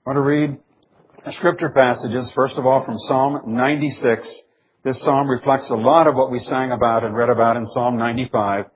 I want to read scripture passages, first of all, from Psalm 96. This psalm reflects a lot of what we sang about and read about in Psalm 95,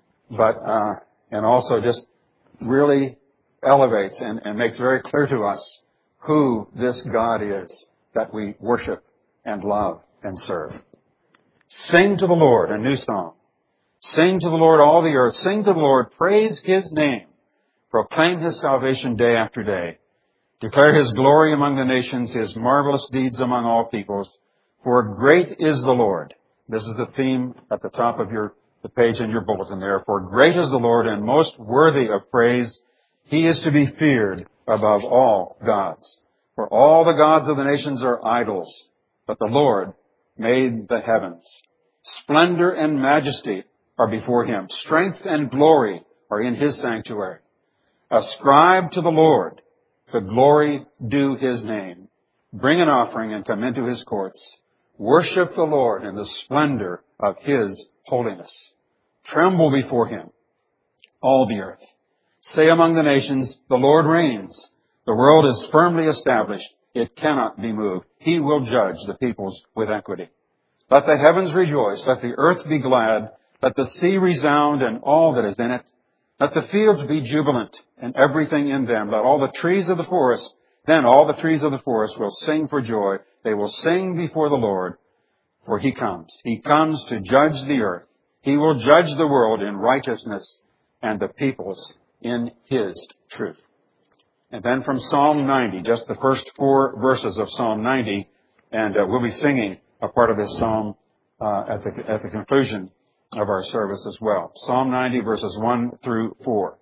and also just really elevates and makes very clear to us who this God is that we worship and love and serve. Sing to the Lord a new song. Sing to the Lord all the earth. Sing to the Lord. Praise His name. Proclaim His salvation day after day. Declare His glory among the nations, His marvelous deeds among all peoples. For great is the Lord. This is the theme at the top of the page in your bulletin there. For great is the Lord and most worthy of praise. He is to be feared above all gods. For all the gods of the nations are idols, but the Lord made the heavens. Splendor and majesty are before Him. Strength and glory are in His sanctuary. Ascribe to the Lord the glory due His name. Bring an offering and come into His courts. Worship the Lord in the splendor of His holiness. Tremble before Him, all the earth. Say among the nations, the Lord reigns. The world is firmly established. It cannot be moved. He will judge the peoples with equity. Let the heavens rejoice. Let the earth be glad. Let the sea resound and all that is in it. Let the fields be jubilant and everything in them. Let all the trees of the forest, then all the trees of the forest will sing for joy. They will sing before the Lord, for He comes. He comes to judge the earth. He will judge the world in righteousness and the peoples in His truth. And then from Psalm 90, just the first 4 verses of Psalm 90, and we'll be singing a part of this psalm at the conclusion of our service as well. Psalm 90, verses 1 through 4.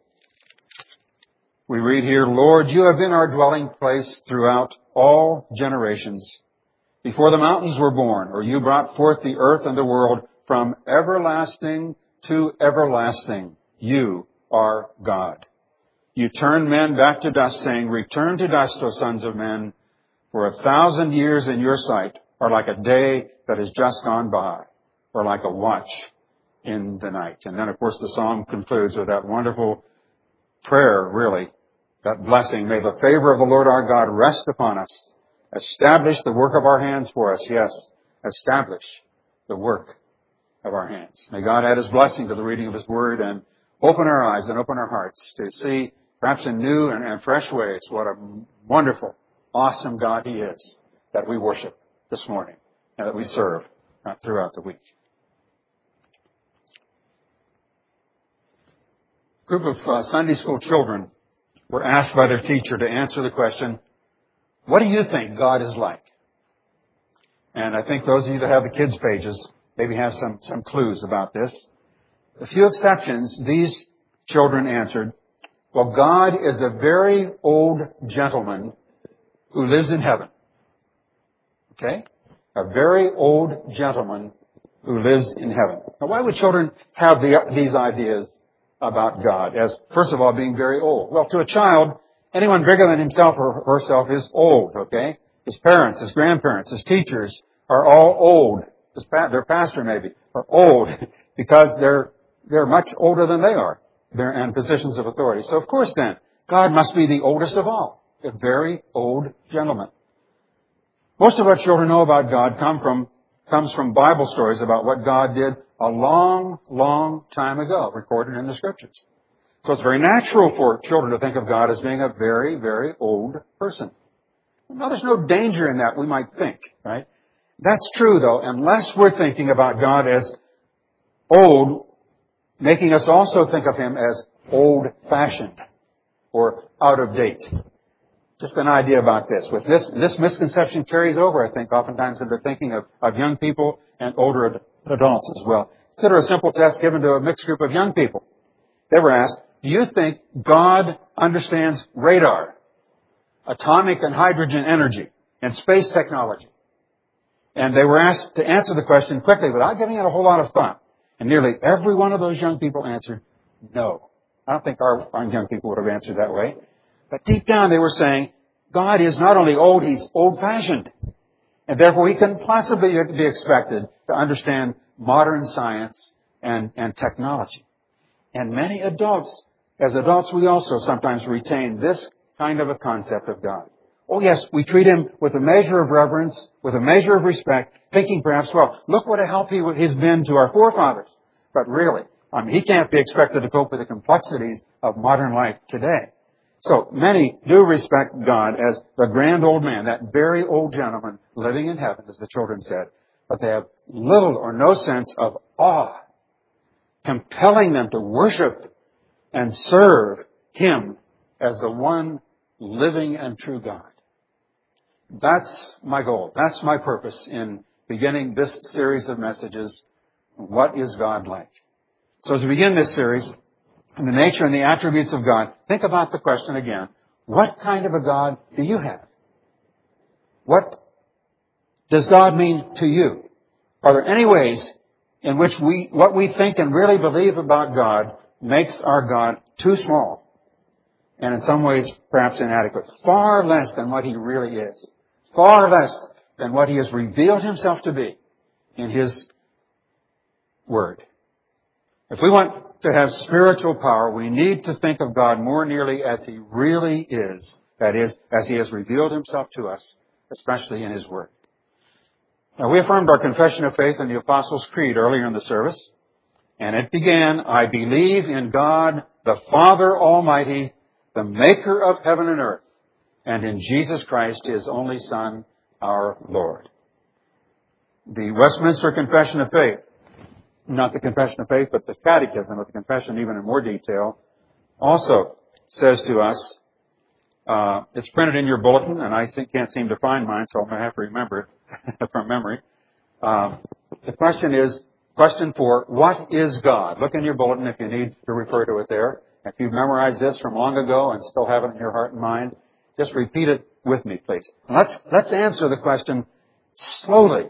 We read here, Lord, You have been our dwelling place throughout all generations. Before the mountains were born, or You brought forth the earth and the world, from everlasting to everlasting, You are God. You turn men back to dust, saying, Return to dust, O sons of men, for 1,000 years in Your sight are like a day that has just gone by, or like a watch in the night. And then, of course, the psalm concludes with that wonderful prayer, really, that blessing. May the favor of the Lord our God rest upon us. Establish the work of our hands for us. Yes, establish the work of our hands. May God add His blessing to the reading of His Word and open our eyes and open our hearts to see, perhaps in new and fresh ways, what a wonderful, awesome God He is that we worship this morning and that we serve throughout the week. A group of Sunday school children were asked by their teacher to answer the question, what do you think God is like? And I think those of you that have the kids' pages maybe have some clues about this. A few exceptions, these children answered, well, God is a very old gentleman who lives in heaven. Okay? A very old gentleman who lives in heaven. Now, why would children have these ideas about God as, first of all, being very old? Well, to a child, anyone bigger than himself or herself is old, okay? His parents, his grandparents, his teachers are all old. Their pastor, maybe, are old because they're much older than they are. They're in positions of authority. So, of course, then, God must be the oldest of all. A very old gentleman. Most of what children know about God comes from Bible stories about what God did a long, long time ago, recorded in the Scriptures. So it's very natural for children to think of God as being a very, very old person. Now, there's no danger in that, we might think, right? That's true, though, unless we're thinking about God as old, making us also think of Him as old-fashioned or out of date. Just an idea about this. With this misconception carries over, I think, oftentimes into thinking of young people and older adults as well. Consider a simple test given to a mixed group of young people. They were asked, do you think God understands radar, atomic and hydrogen energy, and space technology? And they were asked to answer the question quickly without giving it a whole lot of thought. And nearly every one of those young people answered no. I don't think our young people would have answered that way. But deep down they were saying, God is not only old, He's old-fashioned. And therefore He couldn't possibly be expected to understand modern science and technology. And many adults, as adults we also sometimes retain this kind of a concept of God. Oh yes, we treat Him with a measure of reverence, with a measure of respect, thinking perhaps, well, look what a help He's been to our forefathers. But really, He can't be expected to cope with the complexities of modern life today. So many do respect God as the grand old man, that very old gentleman living in heaven, as the children said. But they have little or no sense of awe, compelling them to worship and serve Him as the one living and true God. That's my goal. That's my purpose in beginning this series of messages. What is God like? So as we begin this series, in the nature and the attributes of God, think about the question again. What kind of a God do you have? What does God mean to you? Are there any ways in which what we think and really believe about God makes our God too small? And in some ways, perhaps inadequate. Far less than what He really is. Far less than what He has revealed Himself to be in His Word. If we want to have spiritual power, we need to think of God more nearly as He really is. That is, as He has revealed Himself to us, especially in His Word. Now, we affirmed our confession of faith in the Apostles' Creed earlier in the service. And it began, I believe in God, the Father Almighty, the maker of heaven and earth, and in Jesus Christ, His only Son, our Lord. The Westminster Confession of Faith, not the Confession of Faith, but the Catechism of the Confession, even in more detail, also says to us, it's printed in your bulletin, and I can't seem to find mine, so I'm going to have to remember it from memory. The question is, question 4, what is God? Look in your bulletin if you need to refer to it there. If you've memorized this from long ago and still have it in your heart and mind, just repeat it with me, please. Let's answer the question slowly,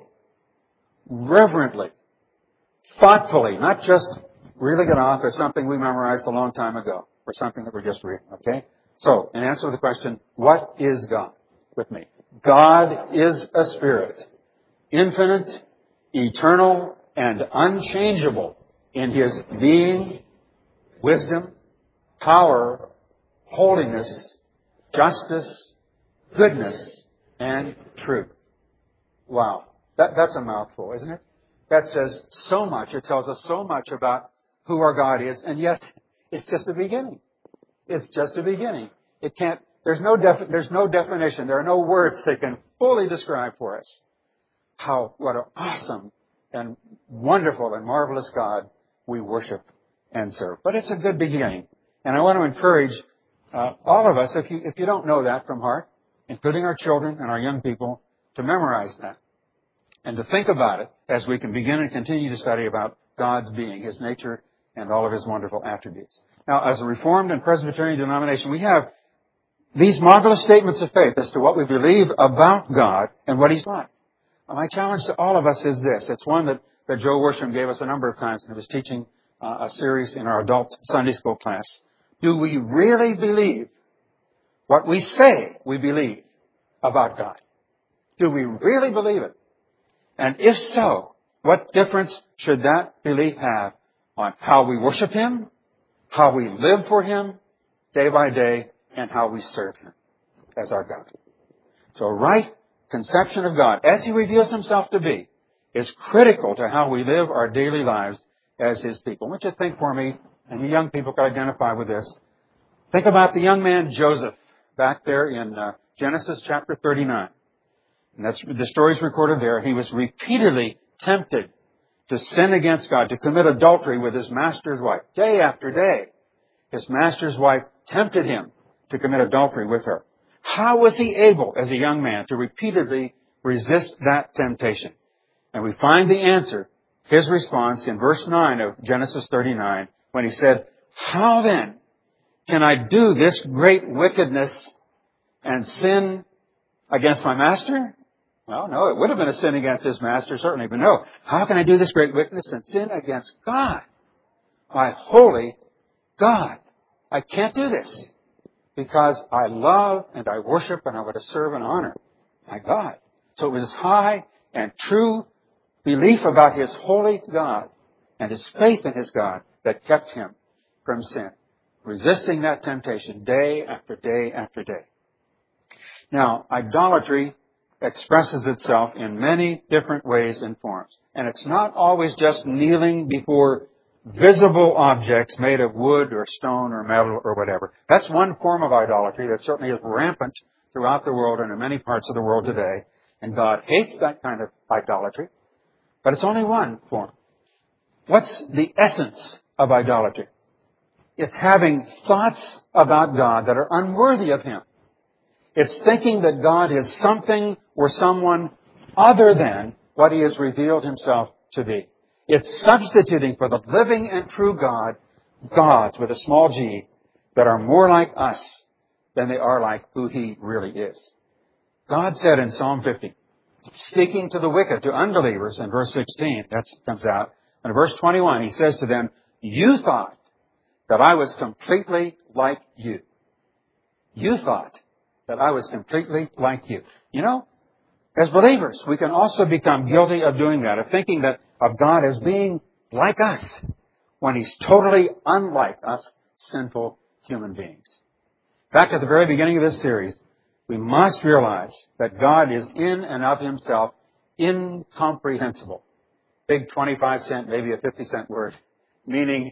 reverently, thoughtfully, not just reeling it off as something we memorized a long time ago or something that we're just reading, okay? So, in answer to the question, what is God? With me. God is a spirit, infinite, eternal, and unchangeable in His being, wisdom, power, holiness, justice, goodness, and truth. Wow. That's a mouthful, isn't it? That says so much. It tells us so much about who our God is, and yet it's just a beginning. It's just a beginning. There's no definition. There are no words that can fully describe for us what an awesome and wonderful and marvelous God we worship and serve. But it's a good beginning. And I want to encourage all of us, if you don't know that from heart, including our children and our young people, to memorize that and to think about it as we can begin and continue to study about God's being, His nature, and all of His wonderful attributes. Now, as a Reformed and Presbyterian denomination, we have these marvelous statements of faith as to what we believe about God and what He's like. My challenge to all of us is this. It's one that Joe Worsham gave us a number of times when he was teaching a series in our adult Sunday school class. Do we really believe what we say we believe about God? Do we really believe it? And if so, what difference should that belief have on how we worship Him, how we live for Him day by day, and how we serve Him as our God? So a right conception of God, as He reveals Himself to be, is critical to how we live our daily lives as His people. I want you to think for me, and you young people can identify with this. Think about the young man Joseph back there in Genesis chapter 39. And the story's recorded there. He was repeatedly tempted to sin against God, to commit adultery with his master's wife. Day after day, his master's wife tempted him to commit adultery with her. How was he able, as a young man, to repeatedly resist that temptation? And we find the answer, his response, in verse 9 of Genesis 39, when he said, how then can I do this great wickedness and sin against my master? Well, no, it would have been a sin against his master, certainly. But no, how can I do this great wickedness and sin against God? My holy God. I can't do this because I love and I worship and I want to serve and honor my God. So it was his high and true belief about his holy God and his faith in his God that kept him from sin, resisting that temptation day after day after day. Now, idolatry expresses itself in many different ways and forms. And it's not always just kneeling before visible objects made of wood or stone or metal or whatever. That's one form of idolatry that certainly is rampant throughout the world and in many parts of the world today. And God hates that kind of idolatry. But it's only one form. What's the essence of idolatry? It's having thoughts about God that are unworthy of Him. It's thinking that God is something or someone other than what He has revealed Himself to be. It's substituting for the living and true God, gods with a small g, that are more like us than they are like who He really is. God said in Psalm 50, speaking to the wicked, to unbelievers, in verse 16, that comes out. And in verse 21, He says to them, you thought that I was completely like you. You thought that I was completely like you. You know, as believers, we can also become guilty of doing that, of thinking that of God as being like us, when He's totally unlike us sinful human beings. Back at the very beginning of this series, we must realize that God is in and of Himself incomprehensible. Big 25-cent, maybe a 50-cent word, meaning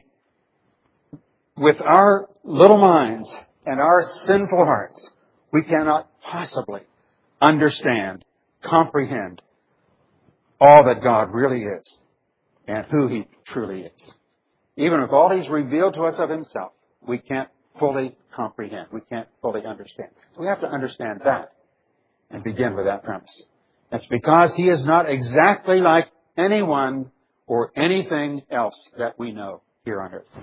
with our little minds and our sinful hearts, we cannot possibly understand, comprehend all that God really is and who He truly is. Even with all He's revealed to us of Himself, we can't fully comprehend. We can't fully understand. So we have to understand that and begin with that premise. That's because He is not exactly like anyone or anything else that we know here on earth.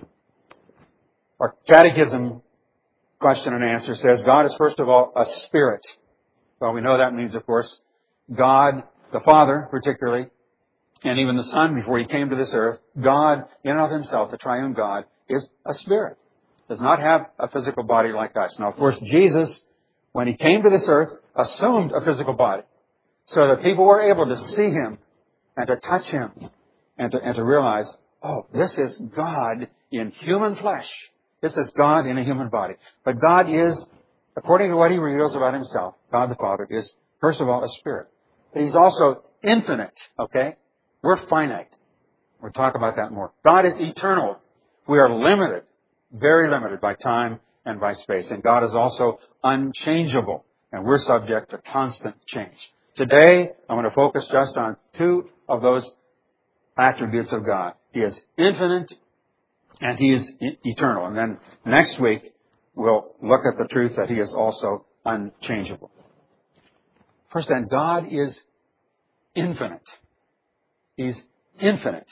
Our catechism question and answer says God is first of all a spirit. Well, we know that means, of course, God, the Father particularly, and even the Son before He came to this earth, God in and of Himself, the triune God, is a spirit. Does not have a physical body like us. Now, of course, Jesus, when He came to this earth, assumed a physical body so that people were able to see Him and to touch Him and to realize, oh, this is God in human flesh. This is God in a human body. But God is, according to what He reveals about Himself, God the Father is, first of all, a spirit. But He's also infinite, okay? We're finite. We'll talk about that more. God is eternal. We are limited, very limited by time and by space. And God is also unchangeable. And we're subject to constant change. Today, I want to focus just on two of those attributes of God. He is infinite and He is eternal. And then next week, we'll look at the truth that He is also unchangeable. First then, God is infinite. He's infinite.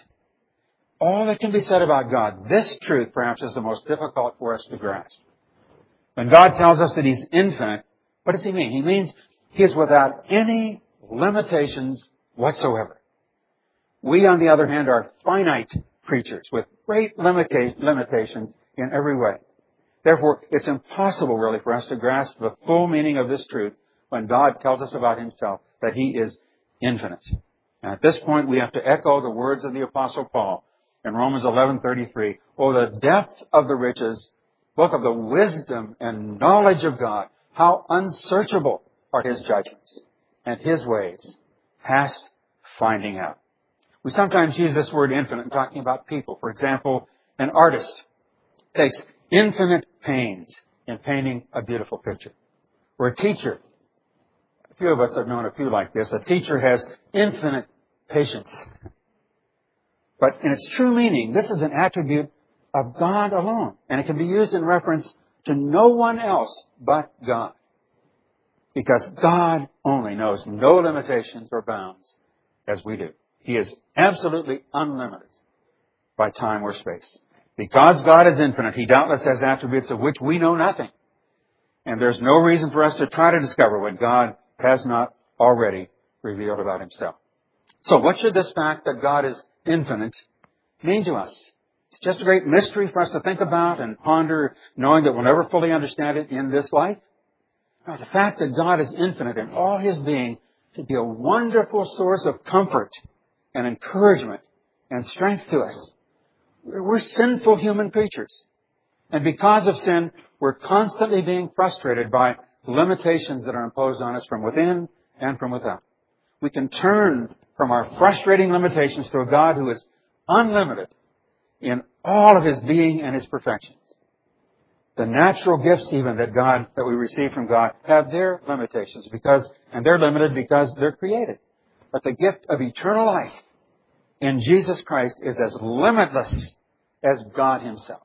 All that can be said about God, this truth perhaps is the most difficult for us to grasp. When God tells us that He's infinite, what does He mean? He means He is without any limitations whatsoever. We, on the other hand, are finite creatures with great limitations in every way. Therefore, it's impossible really for us to grasp the full meaning of this truth when God tells us about Himself that He is infinite. And at this point, we have to echo the words of the Apostle Paul in Romans 11:33. Oh, the depth of the riches, both of the wisdom and knowledge of God. How unsearchable are His judgments and His ways, past finding out. We sometimes use this word infinite in talking about people. For example, an artist takes infinite pains in painting a beautiful picture. Or a teacher, a few of us have known a few like this, a teacher has infinite patience. But in its true meaning, this is an attribute of God alone. And it can be used in reference to no one else but God. Because God only knows no limitations or bounds as we do. He is absolutely unlimited by time or space. Because God is infinite, He doubtless has attributes of which we know nothing. And there's no reason for us to try to discover what God has not already revealed about Himself. So what should this fact that God is infinite mean to us? It's just a great mystery for us to think about and ponder, knowing that we'll never fully understand it in this life. Now, the fact that God is infinite in all His being should be a wonderful source of comfort and encouragement and strength to us. We're sinful human creatures. And because of sin, we're constantly being frustrated by limitations that are imposed on us from within and from without. We can turn from our frustrating limitations to a God who is unlimited in all of His being and His perfections. The natural gifts even that we receive from God have their limitations and they're limited because they're created. But the gift of eternal life in Jesus Christ is as limitless as God Himself.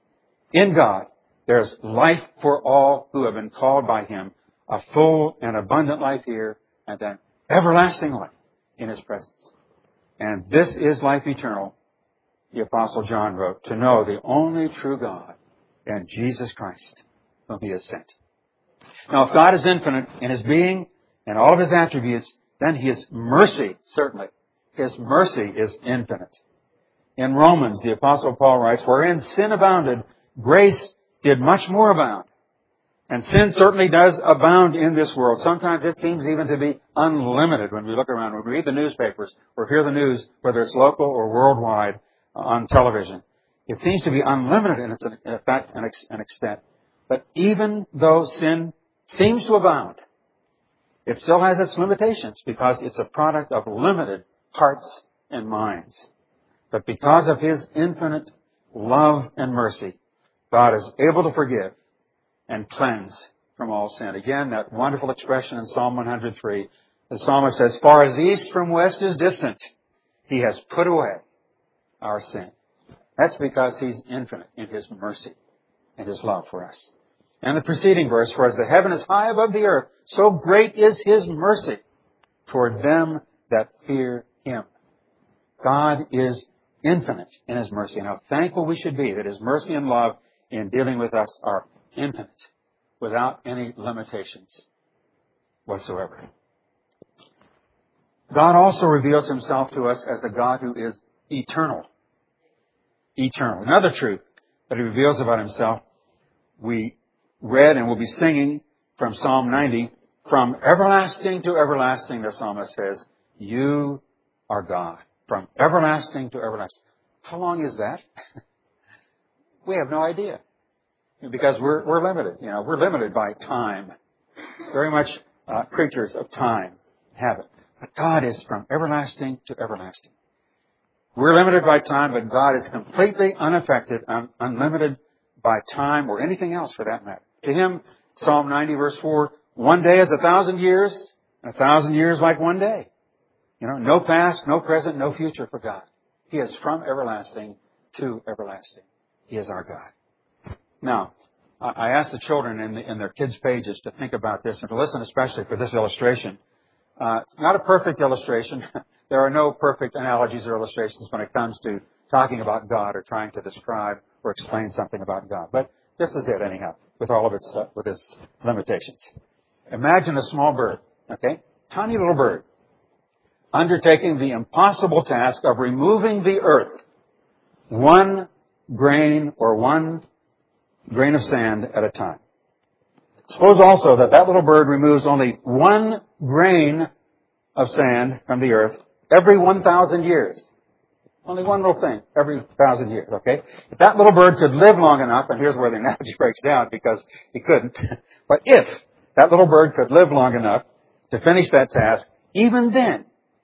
In God, there's life for all who have been called by Him, a full and abundant life here, and then everlasting life in His presence. And this is life eternal, the Apostle John wrote, to know the only true God and Jesus Christ whom He has sent. Now, if God is infinite in His being and all of His attributes, then His mercy, certainly, His mercy is infinite. In Romans, the Apostle Paul writes, wherein sin abounded, grace did much more abound. And sin certainly does abound in this world. Sometimes it seems even to be unlimited when we look around. When we read the newspapers or hear the news, whether it's local or worldwide on television. It seems to be unlimited in its effect and extent. But even though sin seems to abound, it still has its limitations because it's a product of limited hearts and minds. But because of His infinite love and mercy, God is able to forgive and cleanse from all sin. Again, that wonderful expression in Psalm 103. The psalmist says, far as east from west is distant, He has put away our sin. That's because He's infinite in His mercy and His love for us. And the preceding verse, for as the heaven is high above the earth, so great is His mercy toward them that fear Him. God is infinite in His mercy. And how thankful we should be that His mercy and love in dealing with us are infinite, without any limitations whatsoever. God also reveals Himself to us as a God who is eternal. Eternal. Another truth that He reveals about Himself, we read and will be singing from Psalm 90, from everlasting to everlasting, the psalmist says, you are God. From everlasting to everlasting. How long is that? We have no idea. Because we're limited. We're limited by time. Very much creatures of time have it. But God is from everlasting to everlasting. We're limited by time, but God is completely unaffected, unlimited by time or anything else for that matter. To Him, Psalm 90 verse 4, one day is 1,000 years, 1,000 years like one day. No past, no present, no future for God. He is from everlasting to everlasting. He is our God. Now, I asked the children in their kids' pages to think about this and to listen especially for this illustration. It's not a perfect illustration. There are no perfect analogies or illustrations when it comes to talking about God or trying to describe or explain something about God. But this is it anyhow, with all of its limitations. Imagine a small bird, okay? Tiny little bird, undertaking the impossible task of removing the earth, one grain of sand at a time. Suppose also that little bird removes only one grain of sand from the earth every 1,000 years. Only one little thing every 1,000 years, okay? If that little bird could live long enough, and here's where the analogy breaks down because he couldn't, but if that little bird could live long enough to finish that task, even then,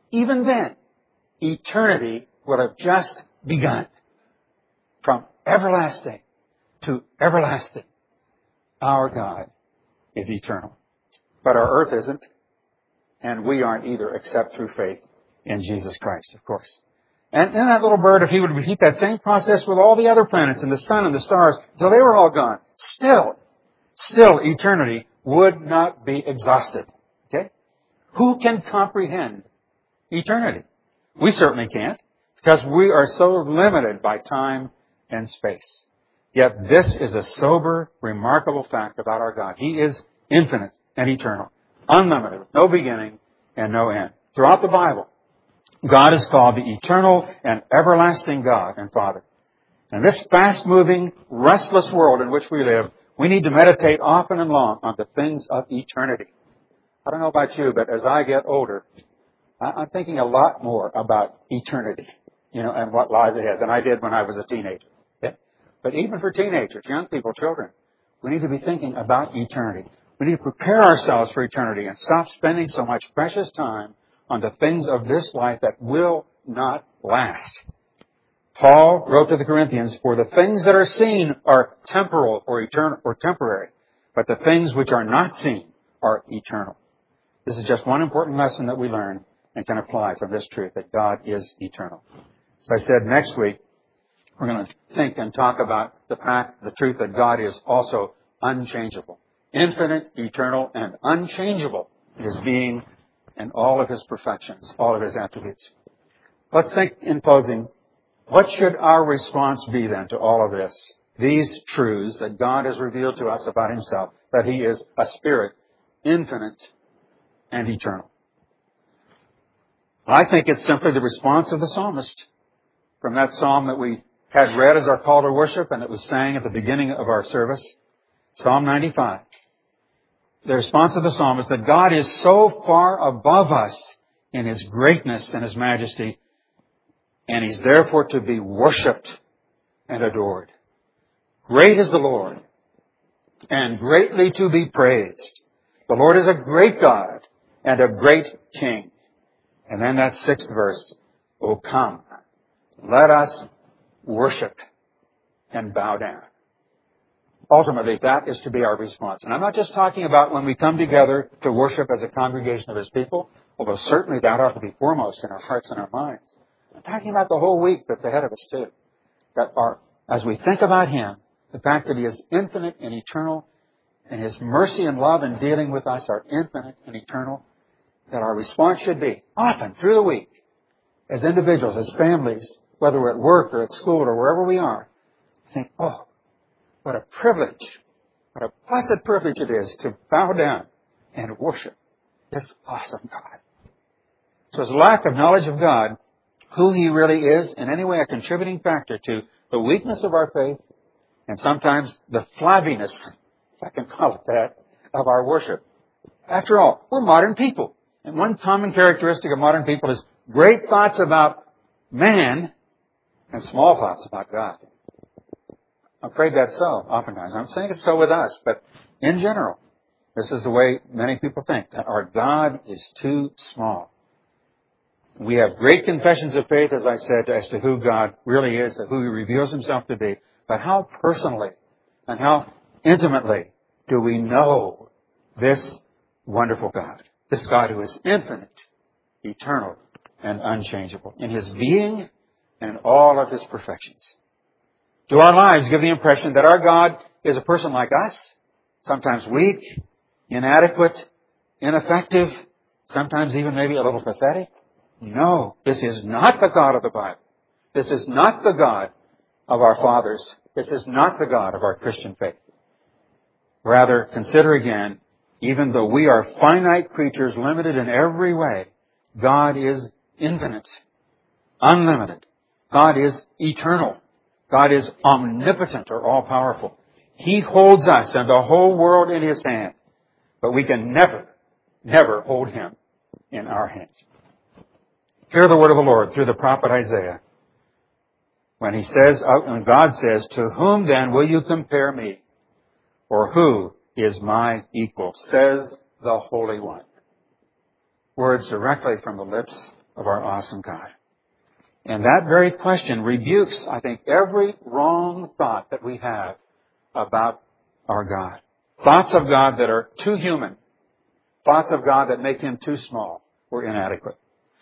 eternity would have just begun. From everlasting to everlasting, our God is eternal. But our earth isn't, and we aren't either, except through faith in Jesus Christ, of course. And then that little bird, if he would repeat that same process with all the other planets and the sun and the stars until they were all gone, still eternity would not be exhausted. Okay? Who can comprehend eternity? We certainly can't, because we are so limited by time and space. Yet this is a sober, remarkable fact about our God. He is infinite and eternal, unlimited, no beginning and no end. Throughout the Bible, God is called the eternal and everlasting God and Father. And this fast-moving, restless world in which we live, we need to meditate often and long on the things of eternity. I don't know about you, but as I get older, I'm thinking a lot more about eternity, and what lies ahead than I did when I was a teenager. Okay? But even for teenagers, young people, children, we need to be thinking about eternity. We We need to prepare ourselves for eternity and stop spending so much precious time on the things of this life that will not last. Paul wrote to the Corinthians, "For the things that are seen are temporal or eternal or temporary, but the things which are not seen are eternal." This is just one important lesson that we learn and can apply from this truth, that God is eternal. As I said, next week, we're going to think and talk about the truth that God is also unchangeable. Infinite, eternal, and unchangeable in His being and all of His perfections, all of His attributes. Let's think in closing, what should our response be then to all of this? These truths that God has revealed to us about Himself, that He is a Spirit, infinite and eternal. I think it's simply the response of the psalmist from that psalm that we had read as our call to worship and that we sang at the beginning of our service, Psalm 95. The response of the psalmist that God is so far above us in His greatness and His majesty, and He's therefore to be worshipped and adored. Great is the Lord, and greatly to be praised. The Lord is a great God and a great King. And then that 6th verse, "O come, let us worship and bow down." Ultimately, that is to be our response. And I'm not just talking about when we come together to worship as a congregation of His people, although certainly that ought to be foremost in our hearts and our minds. I'm talking about the whole week that's ahead of us too. As we think about Him, the fact that He is infinite and eternal, and His mercy and love in dealing with us are infinite and eternal, that our response should be, often through the week, as individuals, as families, whether we're at work or at school or wherever we are, think, oh, what a privilege, what a blessed privilege it is to bow down and worship this awesome God. So His lack of knowledge of God, who He really is, in any way a contributing factor to the weakness of our faith and sometimes the flabbiness, if I can call it that, of our worship. After all, we're modern people. And one common characteristic of modern people is great thoughts about man and small thoughts about God. I'm afraid that's so, oftentimes. I'm saying it's so with us, but in general, this is the way many people think, that our God is too small. We have great confessions of faith, as I said, as to who God really is, who He reveals Himself to be. But how personally and how intimately do we know this wonderful God? This God who is infinite, eternal, and unchangeable in His being and all of His perfections. Do our lives give the impression that our God is a person like us? Sometimes weak, inadequate, ineffective, sometimes even maybe a little pathetic? No, this is not the God of the Bible. This is not the God of our fathers. This is not the God of our Christian faith. Rather, consider again, even though we are finite creatures, limited in every way, God is infinite, unlimited. God is eternal. God is omnipotent or all-powerful. He holds us and the whole world in His hand. But we can never hold Him in our hands. Hear the word of the Lord through the prophet Isaiah. When God says, "To whom then will you compare me? Or who is my equal?" says the Holy One. Words directly from the lips of our awesome God. And that very question rebukes, I think, every wrong thought that we have about our God. Thoughts of God that are too human. Thoughts of God that make Him too small or inadequate.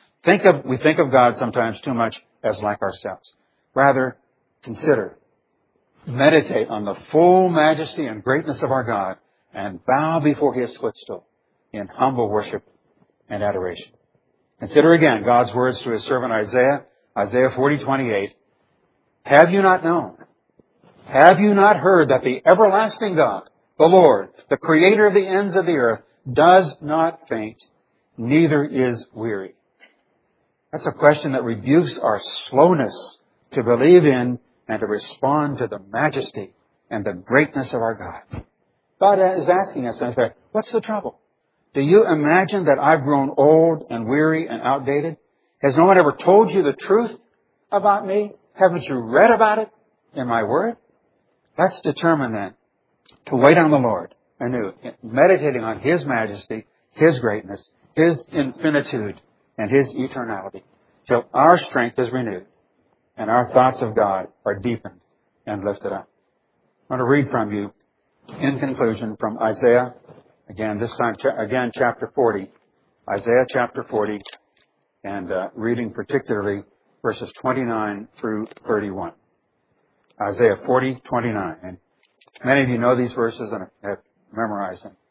We think of God sometimes too much as like ourselves. Rather, consider, meditate on the full majesty and greatness of our God and bow before His footstool in humble worship and adoration. Consider again God's words to His servant Isaiah, Isaiah 40:28. Have you not known? Have you not heard that the everlasting God, the Lord, the Creator of the ends of the earth, does not faint, neither is weary? That's a question that rebukes our slowness to believe in and to respond to the majesty and the greatness of our God. God is asking us, in fact, what's the trouble? Do you imagine that I've grown old and weary and outdated? Has no one ever told you the truth about me? Haven't you read about it in my word? Let's determine then to wait on the Lord anew, meditating on His majesty, His greatness, His infinitude, and His eternality, till our strength is renewed and our thoughts of God are deepened and lifted up. I want to read from you, in conclusion, from Isaiah, again, this time, chapter 40. Isaiah chapter 40, and reading particularly verses 29 through 31. Isaiah 40:29. And many of you know these verses and have memorized them.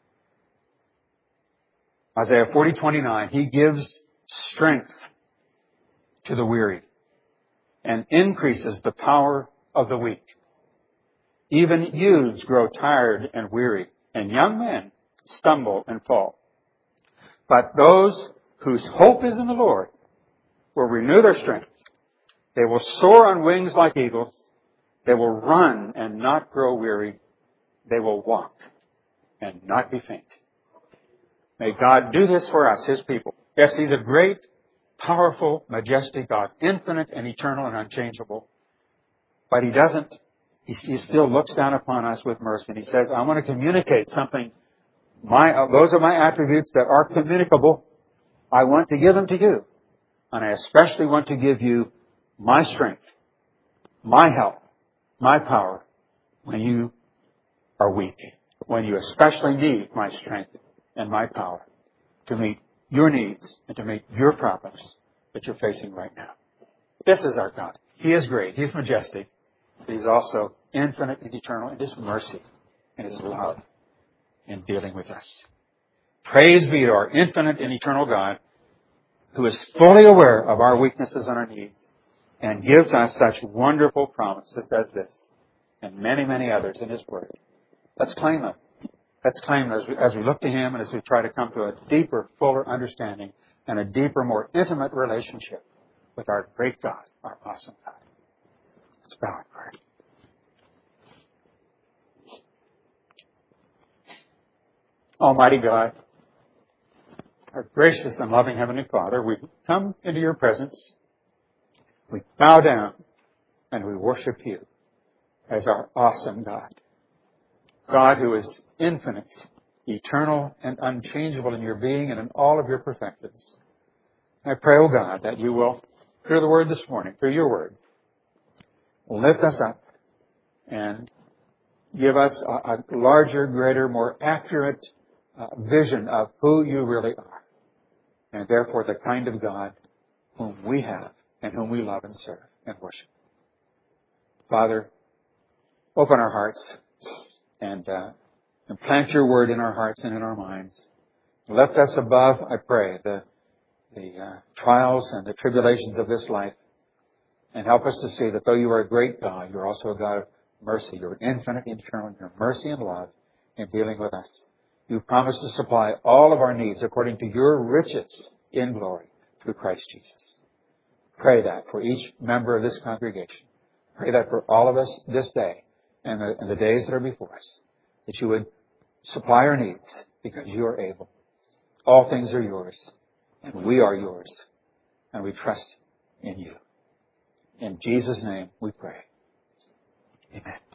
Isaiah 40:29, He gives strength to the weary and increases the power of the weak. Even youths grow tired and weary, and young men stumble and fall. But those whose hope is in the Lord will renew their strength. They will soar on wings like eagles. They will run and not grow weary. They will walk and not be faint. May God do this for us, His people. Yes, He's a great, powerful, majestic God, infinite and eternal and unchangeable. But He doesn't. He still looks down upon us with mercy, and He says, I want to communicate something. Those are my attributes that are communicable. I want to give them to you. And I especially want to give you my strength, my help, my power when you are weak, when you especially need my strength and my power to meet your needs and to meet your problems that you're facing right now. This is our God. He is great. He's majestic. But He's also infinite and eternal in His mercy and His love in dealing with us. Praise be to our infinite and eternal God, who is fully aware of our weaknesses and our needs and gives us such wonderful promises as this and many, many others in His Word. Let's claim them. Let's claim them as we look to Him and as we try to come to a deeper, fuller understanding and a deeper, more intimate relationship with our great God, our awesome God. Let's bow in prayer. Almighty God, our gracious and loving Heavenly Father, we come into Your presence. We bow down and we worship You as our awesome God. God who is infinite, eternal, and unchangeable in Your being and in all of Your perfections. I pray, O God, that You will, through the Word this morning, through Your Word, lift us up and give us a larger, greater, more accurate vision of who You really are, and therefore the kind of God whom we have and whom we love and serve and worship. Father, open our hearts and plant Your Word in our hearts and in our minds. Lift us above, I pray, the trials and the tribulations of this life, and help us to see that though You are a great God, You're also a God of mercy. You're infinite and eternal in Your mercy and love in dealing with us. You promised to supply all of our needs according to Your riches in glory through Christ Jesus. Pray that for each member of this congregation. Pray that for all of us this day and the days that are before us, that You would supply our needs because You are able. All things are Yours, and we are Yours, and we trust in You. In Jesus' name we pray. Amen.